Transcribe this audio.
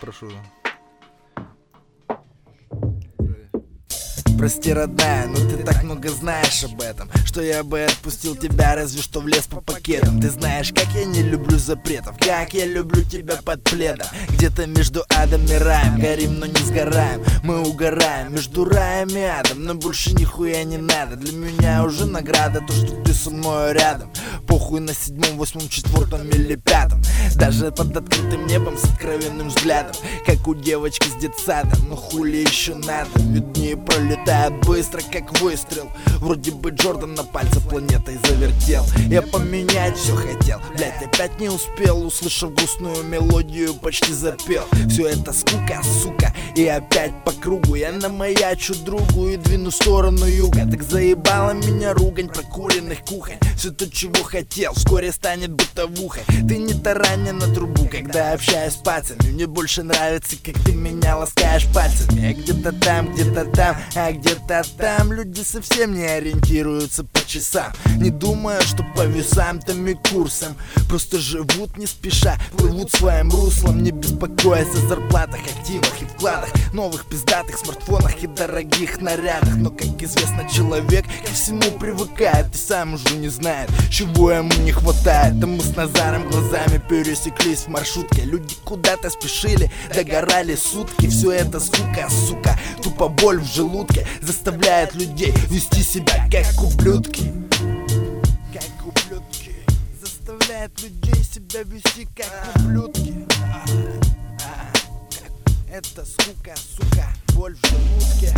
прошу. Прости, родная, но ты так много знаешь об этом, что я бы отпустил тебя разве что в лес по пакетам. Ты знаешь, как я не люблю запретов, как я люблю тебя под пледом. Где-то между адом и раем, горим, но не сгораем. Мы угораем между раем и адом, но больше нихуя не надо. Для меня уже награда то, что ты со мной рядом. Похуй на 7-м, 8-м, 4-м или 5-м. Даже под открытым небом с откровенным взглядом, как у девочки с детсада. Но хули еще надо, ведь дни пролетают быстро, как выстрел. Вроде бы Джордан на пальце планетой завертел. Я поменять все хотел, блять, опять не успел. Услышав грустную мелодию, почти запел. Все это скука, сука, и опять по кругу. Я намаячу другу и двину в сторону юга. Так заебала меня ругань прокуренных кухонь. Все то, чего хотел, вскоре станет бытовухой. Ты не тараня на трубу, когда общаюсь с пальцами. Мне больше нравится, как ты меня ласкаешь пальцами. А где-то там, а где-то там люди совсем не ориентируются по часам. Не думая, что по весам там и курсам. Просто живут не спеша, плывут своим руслом, не беспокоясь о зарплатах, активах и вкладах, новых пиздатых смартфонах и дорогих нарядах. Но, как известно, человек ко всему привыкает и сам уже не знает, чего ему не хватает. А мы с Назаром глазами пересеклись в маршрутке. Люди куда-то спешили, догорали сутки. Все это скука, сука, тупо боль в желудке заставляет людей вести себя как ублюдки. Как ублюдки. Заставляет людей себя вести как ублюдки. Это скука, сука, боль в желудке.